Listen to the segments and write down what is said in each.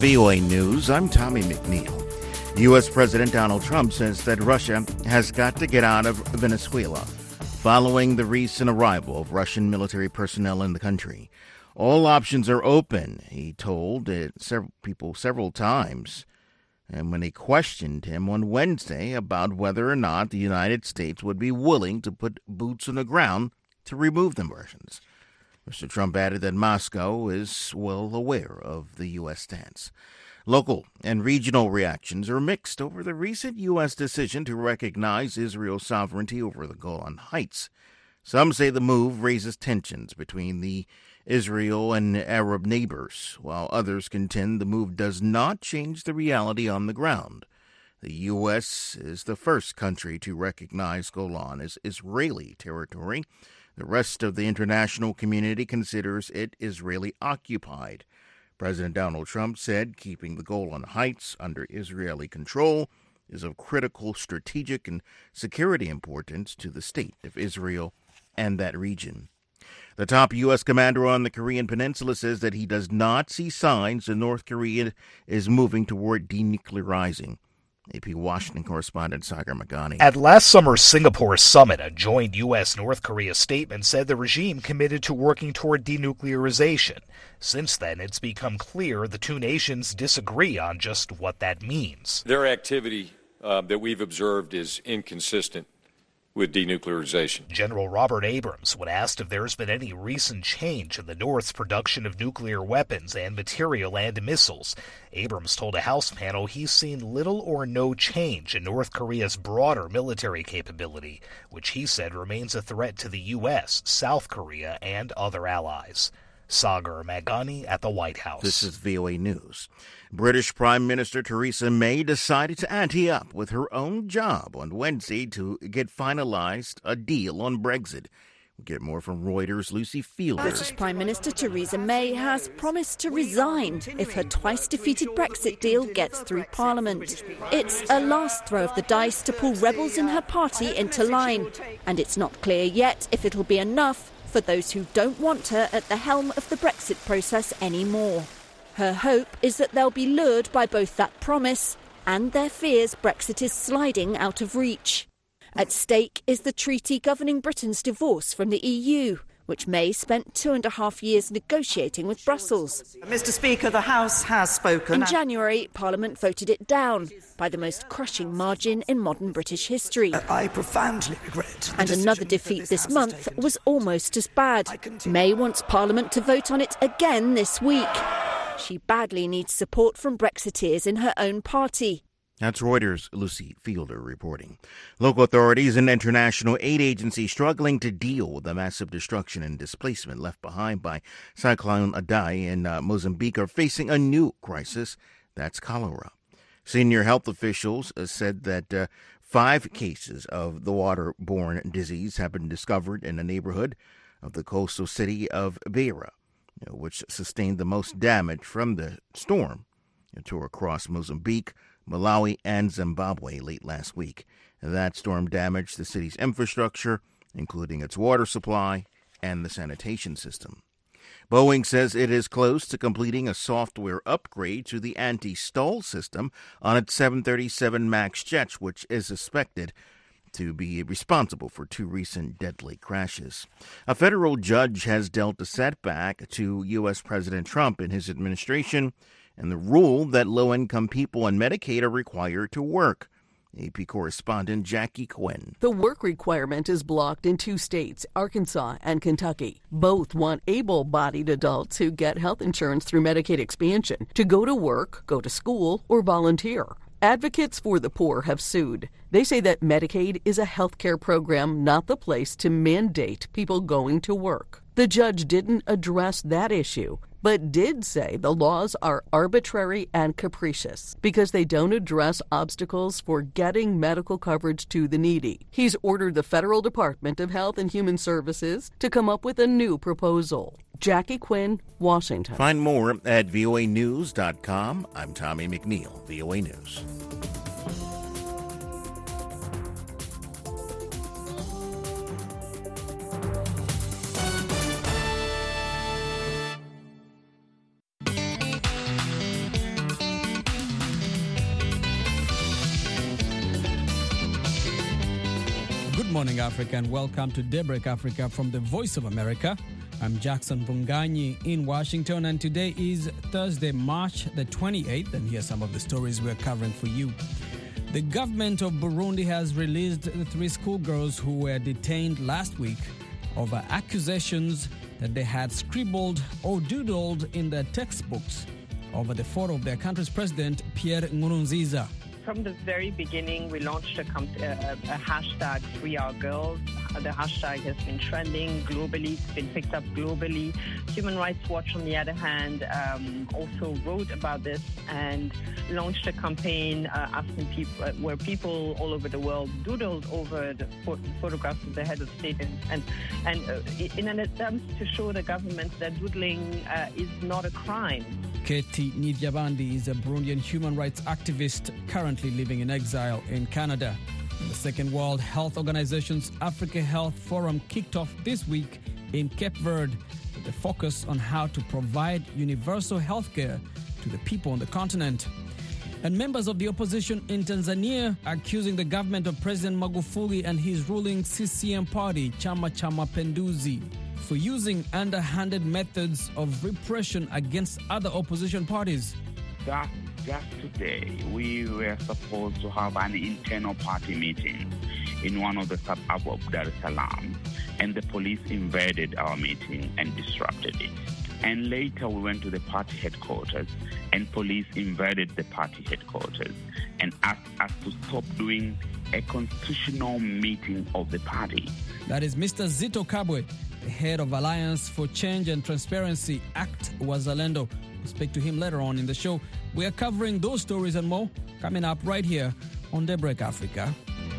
VOA News, I'm Tommy McNeil. U.S. President Donald Trump says that Russia has got to get out of Venezuela following the recent arrival of Russian military personnel in the country. All options are open, he told people several times. And when they questioned him on Wednesday about whether or not the United States would be willing to put boots on the ground to remove the Russians. Mr. Trump added that Moscow is well aware of the U.S. stance. Local and regional reactions are mixed over the recent U.S. decision to recognize Israel's sovereignty over the Golan Heights. Some say the move raises tensions between the Israel and Arab neighbors, while others contend the move does not change the reality on the ground. The U.S. is the first country to recognize Golan as Israeli territory. The rest of the international community considers it Israeli-occupied. President Donald Trump said keeping the Golan Heights under Israeli control is of critical strategic and security importance to the state of Israel and that region. The top U.S. commander on the Korean Peninsula says that he does not see signs that North Korea is moving toward denuclearizing. AP Washington correspondent Sagar Magani. At last summer's Singapore summit, a joint U.S.-North Korea statement said the regime committed to working toward denuclearization. Since then, it's become clear the two nations disagree on just what that means. Their activity that we've observed is inconsistent with denuclearization. General Robert Abrams, when asked if there's been any recent change in the North's production of nuclear weapons and material and missiles, Abrams told a House panel he's seen little or no change in North Korea's broader military capability, which he said remains a threat to the U.S., South Korea, and other allies. Sagar Magani at the White House. This is VOA News. British Prime Minister Theresa May decided to ante up with her own job on Wednesday to get finalized a deal on Brexit. We'll get more from Reuters' Lucy Fielder. British Prime Minister Theresa May has promised to resign if her twice-defeated Brexit deal gets through Parliament. It's a last throw of the dice to pull rebels in her party into line, and it's not clear yet if it'll be enough for those who don't want her at the helm of the Brexit process anymore. Her hope is that they'll be lured by both that promise and their fears Brexit is sliding out of reach. At stake is the treaty governing Britain's divorce from the EU, which May spent 2.5 years negotiating with Brussels. Mr. Speaker, the House has spoken. In January, Parliament voted it down by the most crushing margin in modern British history. I profoundly regret. And another defeat this month was almost as bad. May wants Parliament to vote on it again this week. She badly needs support from Brexiteers in her own party. That's Reuters' Lucy Fielder reporting. Local authorities and international aid agencies struggling to deal with the massive destruction and displacement left behind by Cyclone Idai in Mozambique are facing a new crisis. That's cholera. Senior health officials said that 5 cases of the waterborne disease have been discovered in the neighborhood of the coastal city of Beira, which sustained the most damage from the storm. It tore across Mozambique, Malawi, and Zimbabwe late last week. That storm damaged the city's infrastructure, including its water supply and the sanitation system. Boeing says it is close to completing a software upgrade to the anti-stall system on its 737 MAX jets, which is suspected to be responsible for 2 recent deadly crashes. A federal judge has dealt a setback to U.S. President Trump and his administration and the rule that low-income people on Medicaid are required to work. AP correspondent Jackie Quinn. The work requirement is blocked in 2 states, Arkansas and Kentucky. Both want able-bodied adults who get health insurance through Medicaid expansion to go to work, go to school, or volunteer. Advocates for the poor have sued. They say that Medicaid is a health care program, not the place to mandate people going to work. The judge didn't address that issue, but did say the laws are arbitrary and capricious because they don't address obstacles for getting medical coverage to the needy. He's ordered the Federal Department of Health and Human Services to come up with a new proposal. Jackie Quinn, Washington. Find more at voanews.com. I'm Tommy McNeil, VOA News. Good morning, Africa, and welcome to Daybreak Africa from the Voice of America. I'm Jackson Bunganyi in Washington, and today is Thursday, March the 28th, and here's some of the stories we're covering for you. The government of Burundi has released the 3 schoolgirls who were detained last week over accusations that they had scribbled or doodled in their textbooks over the photo of their country's president, Pierre Nkurunziza. From the very beginning, we launched a hashtag Free Our Girls. The hashtag has been trending globally. It's been picked up globally. Human Rights Watch, on the other hand, also wrote about this and launched a campaign asking people, where people all over the world doodled over the photographs of the head of state and in an attempt to show the government that doodling is not a crime. Katie Nivyabandi is a Burundian human rights activist currently living in exile in Canada. The Second World Health Organization's Africa Health Forum kicked off this week in Cape Verde with a focus on how to provide universal health care to the people on the continent. And members of the opposition in Tanzania are accusing the government of President Magufuli and his ruling CCM party, Chama cha Mapinduzi, for using underhanded methods of repression against other opposition parties. Just today, we were supposed to have an internal party meeting in one of the suburbs of Dar es Salaam, and the police invaded our meeting and disrupted it. And later we went to the party headquarters, and police invaded the party headquarters and asked us to stop doing a constitutional meeting of the party. That is Mr. Zito Kabwe, the head of Alliance for Change and Transparency, ACT Wazalendo. We'll speak to him later on in the show. We are covering those stories and more coming up right here on Daybreak Africa.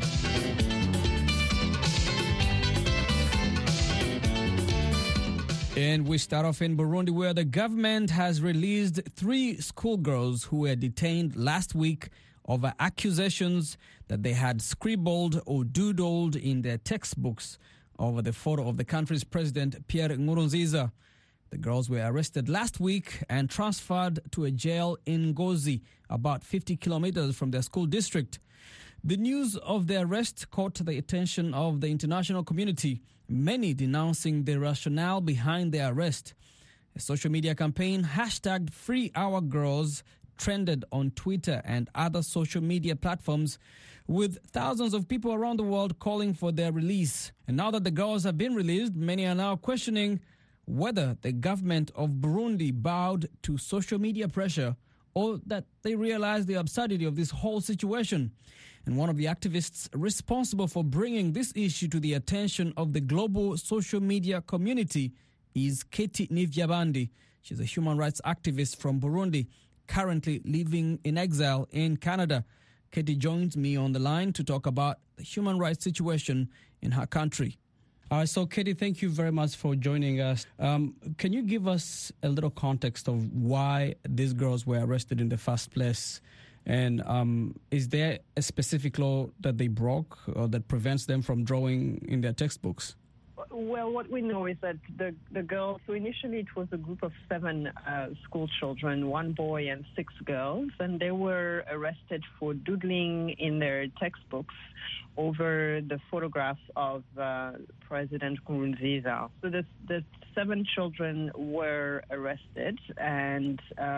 And we start off in Burundi, where the government has released 3 schoolgirls who were detained last week over accusations that they had scribbled or doodled in their textbooks over the photo of the country's president, Pierre Nkurunziza. The girls were arrested last week and transferred to a jail in Ngozi, about 50 kilometers from their school district. The news of their arrest caught the attention of the international community, many denouncing the rationale behind their arrest. A social media campaign hashtagged Free Our Girls trended on Twitter and other social media platforms, with thousands of people around the world calling for their release. And now that the girls have been released, many are now questioning whether the government of Burundi bowed to social media pressure or that they realized the absurdity of this whole situation. And one of the activists responsible for bringing this issue to the attention of the global social media community is Katie Nivyabandi. She's a human rights activist from Burundi, currently living in exile in Canada. Katie joins me on the line to talk about the human rights situation in her country. So, Katie, thank you very much for joining us. Can you give us a little context of why these girls were arrested in the first place? And is there a specific law that they broke or that prevents them from drawing in their textbooks? Well, what we know is that the girls, so initially it was a group of 7 school children, 1 boy and 6 girls, and they were arrested for doodling in their textbooks over the photographs of President Nkurunziza. So the 7 children were arrested, and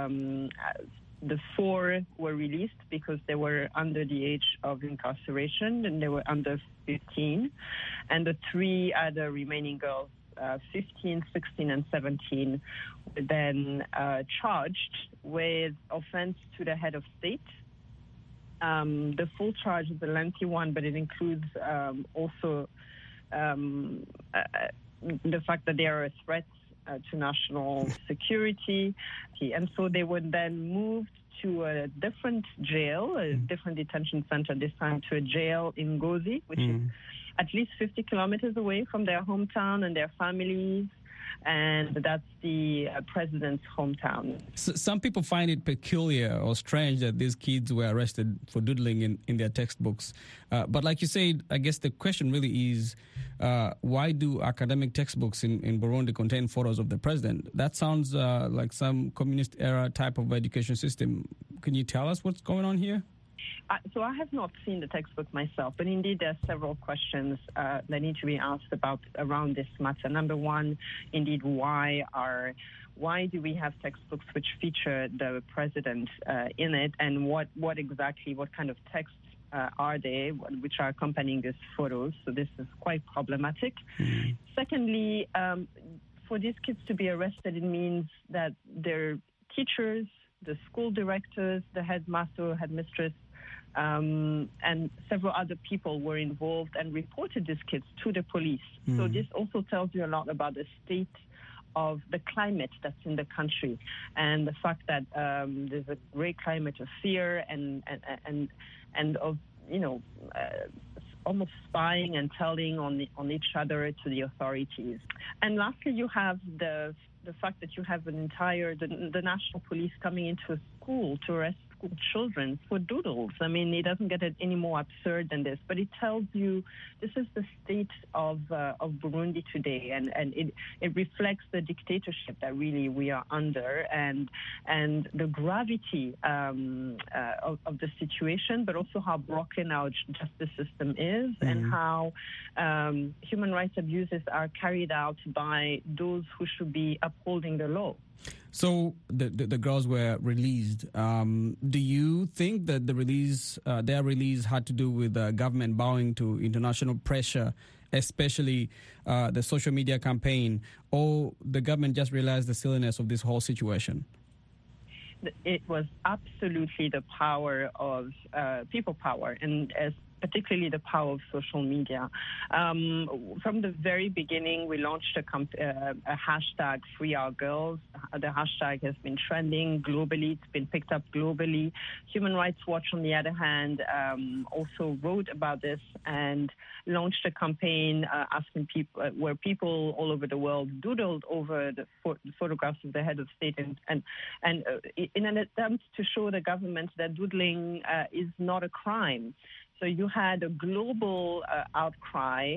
the 4 were released because they were under the age of incarceration, and they were under 15. And the 3 other remaining girls, 15, 16, and 17, were then charged with offense to the head of state. The full charge is a lengthy one, but it includes also the fact that they are a threat to national security. And so they were then moved to a different jail, a different detention center, this time to a jail in Ngozi, which is at least 50 kilometers away from their hometown and their families. And that's the president's hometown. So some people find it peculiar or strange that these kids were arrested for doodling in their textbooks. But like you said, I guess the question really is, why do academic textbooks in Burundi contain photos of the president? That sounds like some communist-era type of education system. Can you tell us what's going on here? So I have not seen the textbook myself, but indeed there are several questions that need to be asked around this matter. Number one, indeed, why do we have textbooks which feature the president in it, and what kind of texts are they, which are accompanying these photos? So this is quite problematic. Mm-hmm. Secondly, for these kids to be arrested, it means that their teachers, the school directors, the headmaster, headmistress, and several other people were involved and reported these kids to the police. Mm-hmm. So this also tells you a lot about the state of the climate that's in the country, and the fact that there's a great climate of fear and of almost spying and telling on each other to the authorities. And lastly, you have the fact that you have the national police coming into a school to arrest school children for doodles. I mean, it doesn't get any more absurd than this, but it tells you this is the state of Burundi today, and it reflects the dictatorship that really we are under, and the gravity of the situation, but also how broken our justice system is, mm-hmm. and how human rights abuses are carried out by those who should be upholding the law. So the girls were released. Do you think that their release had to do with the government bowing to international pressure, especially the social media campaign, or the government just realized the silliness of this whole situation? It was absolutely the power of people power, and particularly the power of social media. From the very beginning, we launched a hashtag Free Our Girls. The hashtag has been trending globally. It's been picked up globally. Human Rights Watch, on the other hand, also wrote about this and launched a campaign asking people, where people all over the world doodled over the photographs of the head of state, and in an attempt to show the government that doodling is not a crime. So you had a global outcry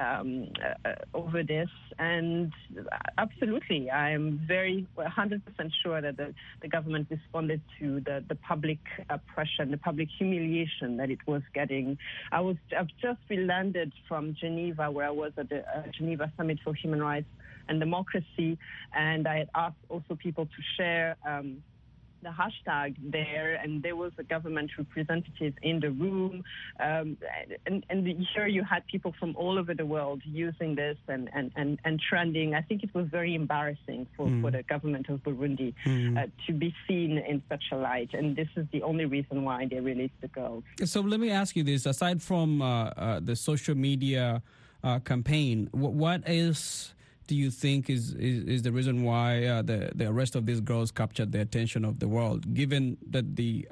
over this, and absolutely, I'm 100% sure that the government responded to the public pressure and the public humiliation that it was getting. I've just landed from Geneva, where I was at the Geneva Summit for Human Rights and Democracy, and I had asked also people to share the hashtag there, and there was a government representative in the room, and here you had people from all over the world using this and trending. I think it was very embarrassing for the government of Burundi to be seen in such a light, and this is the only reason why they released the girls. So let me ask you this: aside from the social media campaign, what else do you think is the reason why the arrest of these girls captured the attention of the world, given that there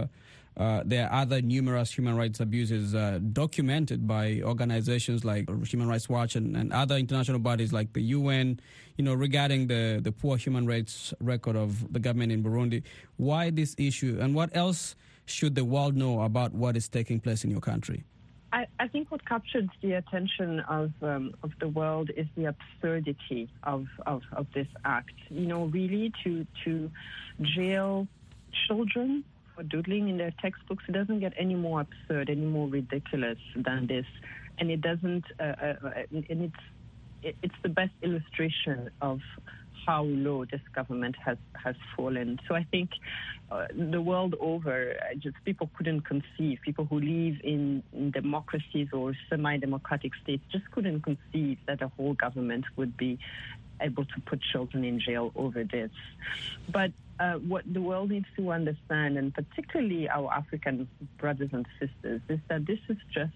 are other numerous human rights abuses documented by organizations like Human Rights Watch and other international bodies like the UN, regarding the poor human rights record of the government in Burundi? Why this issue, and what else should the world know about what is taking place in your country? I think what captured the attention of the world is the absurdity of this act. Really to jail children for doodling in their textbooks, it doesn't get any more absurd, any more ridiculous than this, and it doesn't. And it's the best illustration of how low this government has fallen. So I think the world over, just people couldn't conceive, people who live in democracies or semi-democratic states just couldn't conceive that a whole government would be able to put children in jail over this. But what the world needs to understand, and particularly our African brothers and sisters, is that this is just,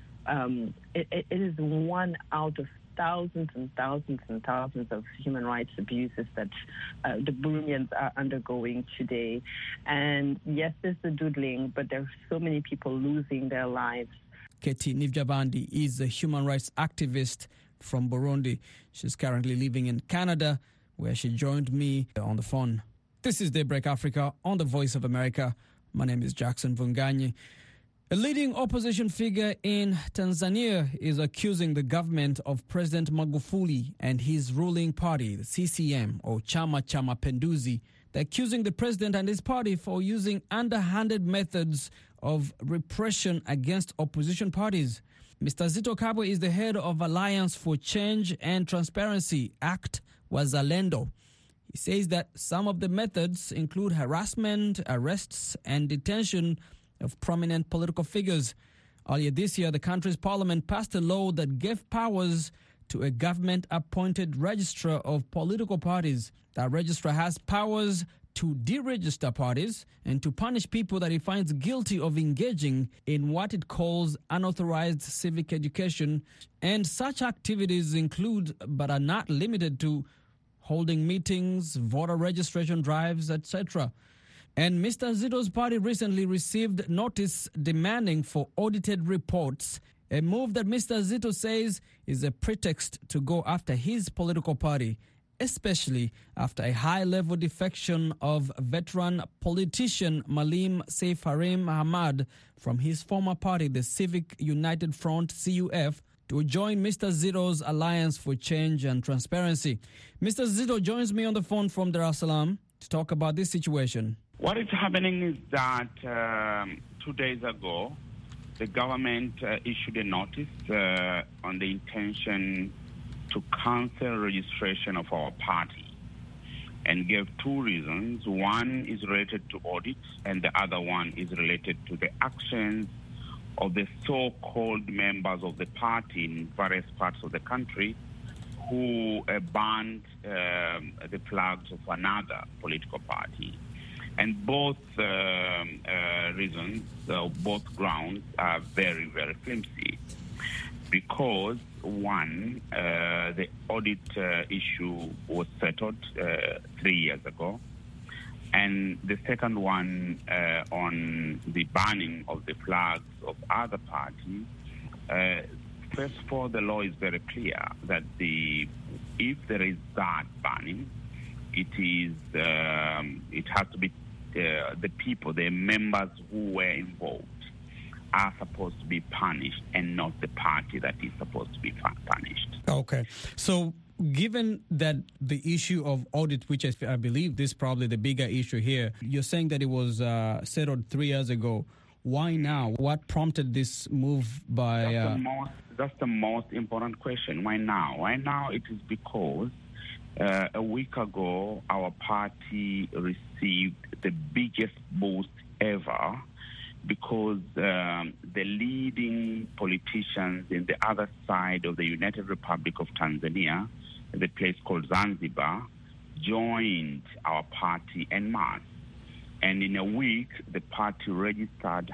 it is one out of thousands and thousands and thousands of human rights abuses that the Burundians are undergoing today. And yes, there's the doodling, but there are so many people losing their lives. Katie Nivjabandi is a human rights activist from Burundi. She's currently living in Canada, where she joined me on the phone. This is Daybreak Africa on the Voice of America. My name is Jackson Vunganyi. A leading opposition figure in Tanzania is accusing the government of President Magufuli and his ruling party, the CCM, or Chama cha Mapinduzi, They're accusing the president and his party for using underhanded methods of repression against opposition parties. Mr. Zitto Kabwe is the head of Alliance for Change and Transparency, ACT Wazalendo. He says that some of the methods include harassment, arrests, and detention of prominent political figures. Earlier this year, the country's parliament passed a law that gave powers to a government-appointed registrar of political parties. That registrar has powers to deregister parties and to punish people that he finds guilty of engaging in what it calls unauthorized civic education. And such activities include, but are not limited to, holding meetings, voter registration drives, etc. And Mr. Zitto's party recently received notice demanding for audited reports, a move that Mr. Zitto says is a pretext to go after his political party, especially after a high-level defection of veteran politician Malim Saif Harim Ahmad from his former party, the Civic United Front, CUF, to join Mr. Zitto's Alliance for Change and Transparency. Mr. Zitto joins me on the phone from Dar es Salaam to talk about this situation. What is happening is that 2 days ago, the government issued a notice on the intention to cancel registration of our party and gave two reasons. One is related to audit and the other one is related to the actions of the so-called members of the party in various parts of the country who banned the flags of another political party. And both reasons, both grounds are very, very flimsy. Because one, the audit issue was settled 3 years ago. And the second one on the banning of the flags of other parties, first of all, the law is very clear that if there is that banning, it has to be the people, the members who were involved are supposed to be punished and not the party that is supposed to be punished. Okay. So given that the issue of audit, which I believe this is probably the bigger issue here, you're saying that it was settled 3 years ago. Why now? What prompted this move by... That's the most important question. Why now? Why now? It is because a week ago, our party received the biggest boost ever because the leading politicians in the other side of the United Republic of Tanzania, the place called Zanzibar, joined our party en masse. And in a week, the party registered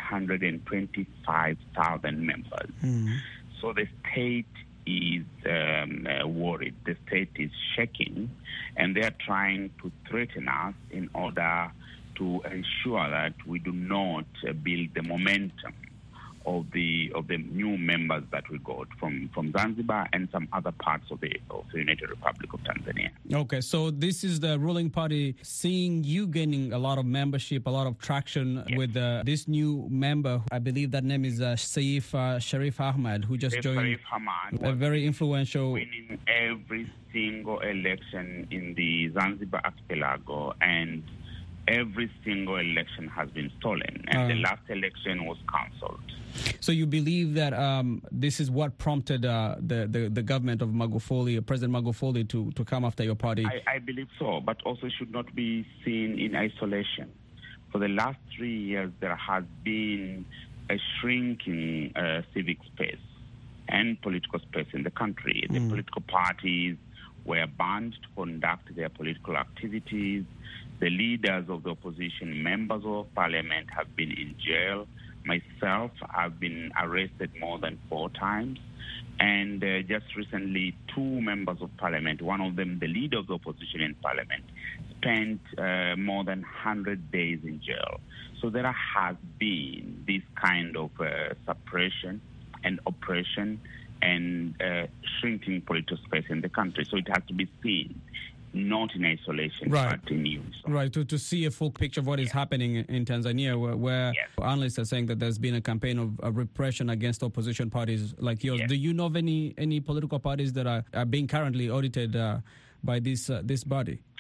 125,000 members. Mm-hmm. So the state is worried. The state is shaking, and they are trying to threaten us in order to ensure that we do not build the momentum of the new members that we got from Zanzibar and some other parts of the United Republic of Tanzania. Okay, so this is the ruling party seeing you gaining a lot of membership, a lot of traction with this new member. I believe that name is Saif Sharif Ahmad, who just joined. Sharif Ahmad, a very influential. Winning every single election in the Zanzibar archipelago, and every single election has been stolen, and the last election was cancelled. So you believe that this is what prompted the government of Magufuli, President Magufuli, to come after your party? I believe so, but also should not be seen in isolation. For the last 3 years, there has been a shrinking civic space and political space in the country. The political parties were banned to conduct their political activities. The leaders of the opposition, members of parliament, have been in jail. Myself, I've been arrested more than 4 times. And just recently, 2 members of parliament, one of them the leader of the opposition in parliament, spent more than 100 days in jail. So there has been this kind of suppression and oppression and shrinking political space in the country. So it has to be seen not in isolation, but in unison. Right, to see a full picture of what is happening in Tanzania, where analysts are saying that there's been a campaign of repression against opposition parties like yours. Do you know of any political parties that are being currently audited by this body?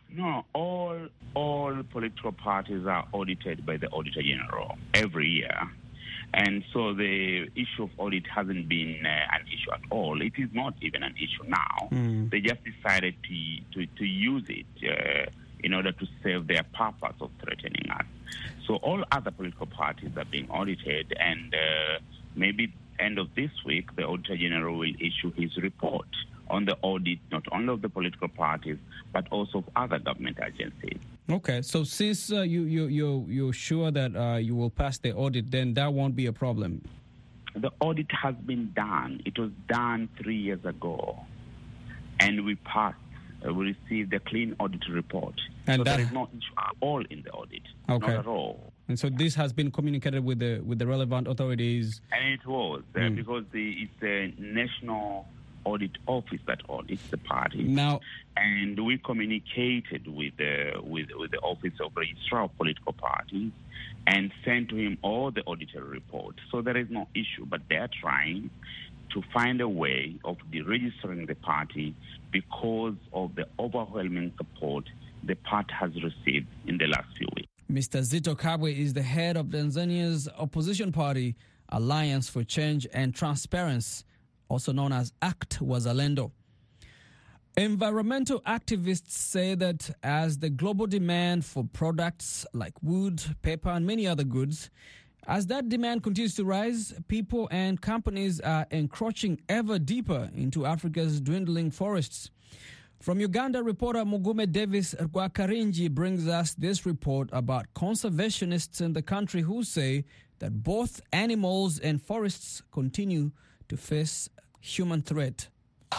No, all political parties are audited by the Auditor General every year. And so the issue of audit hasn't been an issue at all. It is not even an issue now. They just decided to use it in order to serve their purpose of threatening us. So all other political parties are being audited, and maybe end of this week, the Auditor General will issue his report on the audit, not only of the political parties, but also of other government agencies. Okay, so since you're sure that you will pass the audit, then that won't be a problem. The audit has been done. It was done 3 years ago, and we passed. We received a clean audit report. And so there is no issue at all in the audit. Okay. Not at all. And so this has been communicated with the relevant authorities. And it was because it's a national audit office that audits the party. Now, and we communicated with the Office of Registrar of Political Parties and sent to him all the auditor reports. So there is no issue, but they are trying to find a way of deregistering the party because of the overwhelming support the party has received in the last few weeks. Mr. Zitto Kabwe is the head of Tanzania's opposition party, Alliance for Change and Transparency, also known as ACT Wazalendo. Environmental activists say that as the global demand for products like wood, paper, and many other goods, as that demand continues to rise, people and companies are encroaching ever deeper into Africa's dwindling forests. From Uganda, reporter Mugume Davis Rwakarinji brings us this report about conservationists in the country who say that both animals and forests continue to face human threat.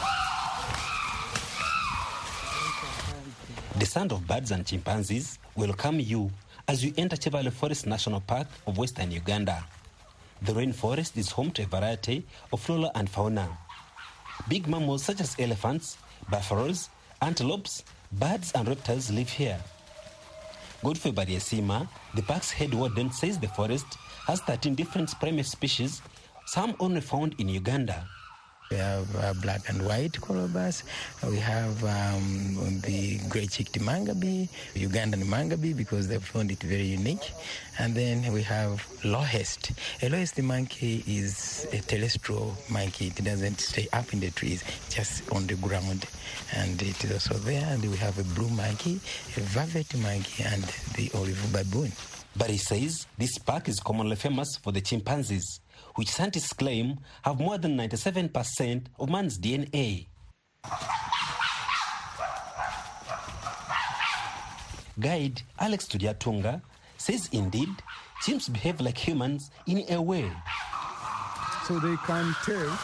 The sound of birds and chimpanzees welcome you as you enter Chevale Forest National Park of Western Uganda. The rainforest is home to a variety of flora and fauna. Big mammals such as elephants, buffaloes, antelopes, birds and reptiles live here. Godfrey Bariesima, the park's head warden, says the forest has 13 different primate species, some only found in Uganda. We have black and white colobus. We have the grey-cheeked mangabe, Ugandan mangabe, because they found it very unique. And then we have lowest. A lowest monkey is a terrestrial monkey. It doesn't stay up in the trees, just on the ground. And it is also there. And we have a blue monkey, a vervet monkey, and the olive baboon. But he says this park is commonly famous for the chimpanzees, which scientists claim have more than 97% of man's DNA. Guide Alex Tudiatunga says indeed, chimps behave like humans in a way. So they can tell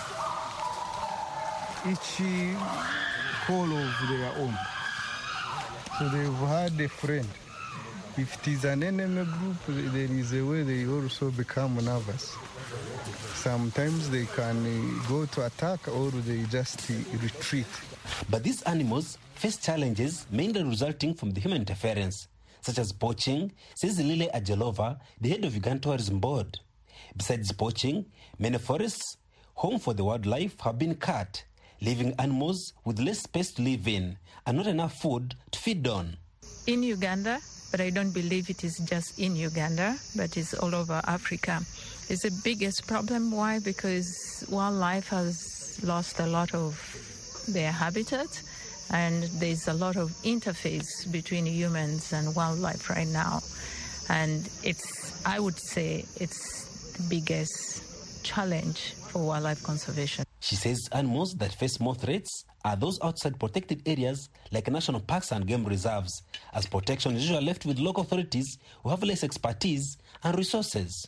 each call of their own. So they've had a friend. If it is an enemy group, there is a way they also become nervous. Sometimes they can go to attack or they just retreat. But these animals face challenges mainly resulting from the human interference, such as poaching, says Lile Ajelova, the head of Uganda Tourism Board. Besides poaching, many forests, home for the wildlife, have been cut, leaving animals with less space to live in and not enough food to feed on. In Uganda, but I don't believe it is just in Uganda, but it's all over Africa. It's the biggest problem. Why? Because wildlife has lost a lot of their habitat, and there's a lot of interface between humans and wildlife right now. And I would say it's the biggest challenge for wildlife conservation. She says animals that face more threats are those outside protected areas like national parks and game reserves, as protection is usually left with local authorities who have less expertise and resources.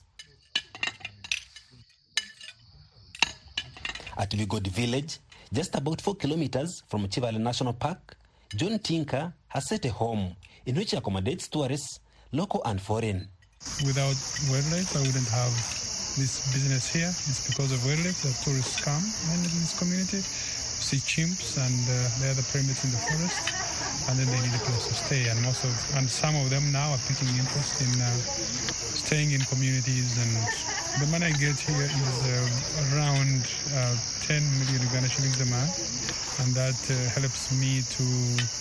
At Vigodi village, just about 4 kilometers from Chivale National Park, John Tinker has set a home in which he accommodates tourists, local and foreign. Without wildlife, I wouldn't have this business here. It's because of wildlife that tourists come in this community, see chimps and the other primates in the forest, and then they need a place to stay. And some of them now are taking interest in staying in communities, and the money I get here is around 10 million Uganda shillings a month, and that helps me to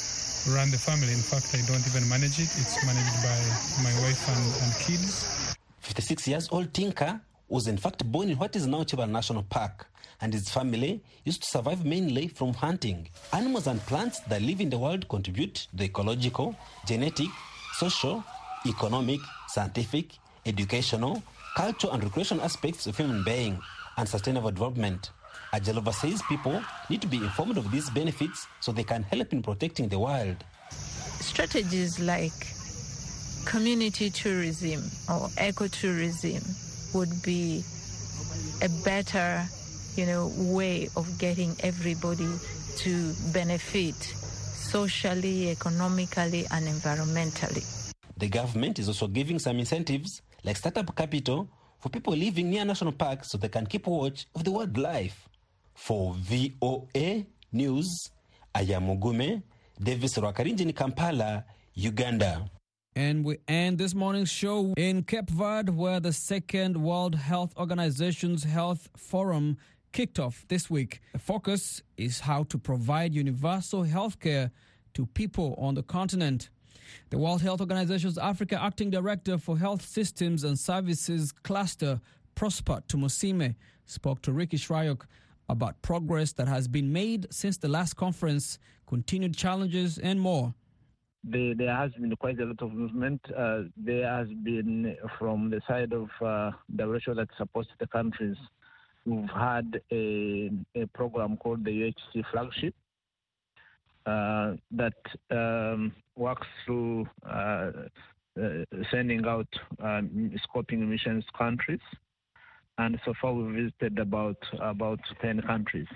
run the family. In fact, I don't even manage it. It's managed by my wife and kids. 56-year-old Tinka was in fact born in what is now Chebale National Park, and his family used to survive mainly from hunting. Animals and plants that live in the world contribute to the ecological, genetic, social, economic, scientific, educational, cultural and recreational aspects of human being and sustainable development. Ajalova says people need to be informed of these benefits so they can help in protecting the wild. Strategies like community tourism or ecotourism would be a better, way of getting everybody to benefit socially, economically, and environmentally. The government is also giving some incentives like startup capital for people living near national parks so they can keep watch of the wildlife. For VOA News, I am Mugume Davis Rwakarinji in Kampala, Uganda. And we end this morning's show in Cape Verde, where the second World Health Organization's Health Forum kicked off this week. The focus is how to provide universal health care to people on the continent. The World Health Organization's Africa Acting Director for Health Systems and Services Cluster, Prosper Tumosime, spoke to Ricky Shrayok about progress that has been made since the last conference, continued challenges, and more. There has been quite a lot of movement. There has been, from the side of WHO that supports the countries, we've had a program called the UHC Flagship that works through sending out scoping missions to countries. And so far we've visited about 10 countries.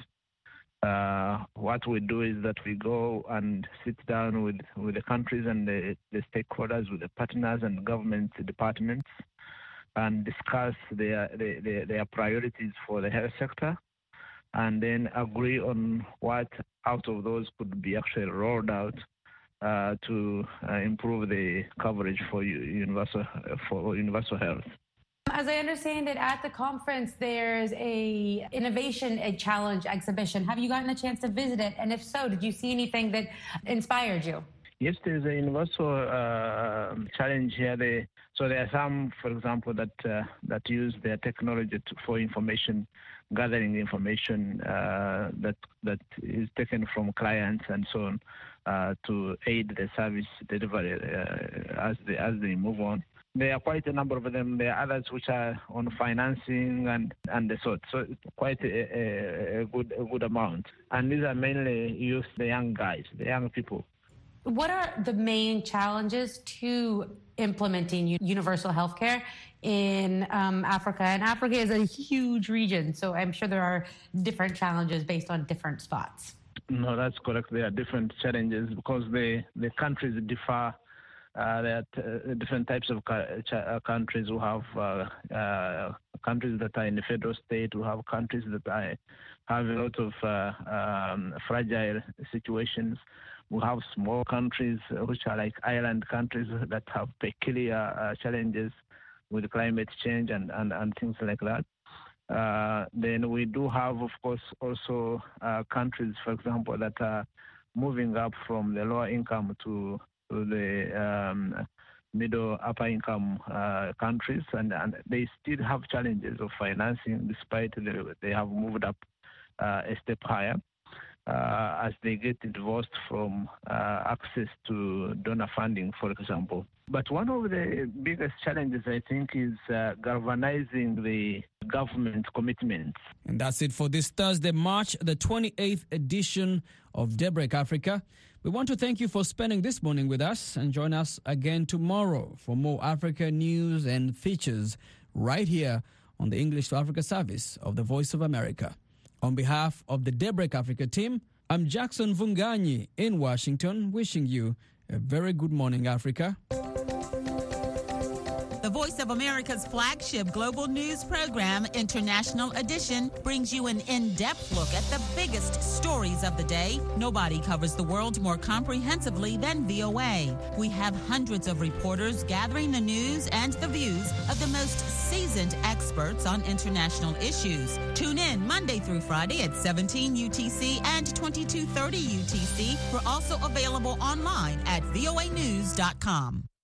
What we do is that we go and sit down with the countries and the stakeholders, with the partners and government departments, and discuss their priorities for the health sector, and then agree on what out of those could be actually rolled out to improve the coverage for universal health. As I understand it, at the conference, there's a challenge exhibition. Have you gotten a chance to visit it? And if so, did you see anything that inspired you? Yes, there's a universal challenge here. So there are some, for example, that use their technology for information, gathering information that is taken from clients and so on to aid the service delivery as they move on. There are quite a number of them. There are others which are on financing and the sort. So it's quite a good amount. And these are mainly youth, the young guys, the young people. What are the main challenges to implementing universal healthcare in Africa? And Africa is a huge region, so I'm sure there are different challenges based on different spots. No, that's correct. There are different challenges because the countries differ. There are different types of countries who have countries that are in the federal state, who have countries that have a lot of fragile situations. We have small countries which are like island countries that have peculiar challenges with climate change and things like that. Then we do have, of course, also countries, for example, that are moving up from the lower income to the middle upper income countries, and they still have challenges of financing despite they have moved up a step higher as they get divorced from access to donor funding, for example. But one of the biggest challenges, I think, is galvanizing the government commitments. And that's it for this Thursday, March the 28th edition of Daybreak Africa. We want to thank you for spending this morning with us, and join us again tomorrow for more Africa news and features right here on the English to Africa service of the Voice of America. On behalf of the Daybreak Africa team, I'm Jackson Vunganyi in Washington, wishing you a very good morning, Africa. The Voice of America's flagship global news program, International Edition, brings you an in-depth look at the biggest stories of the day. Nobody covers the world more comprehensively than VOA. We have hundreds of reporters gathering the news and the views of the most seasoned experts on international issues. Tune in Monday through Friday at 17 UTC and 2230 UTC. We're also available online at voanews.com.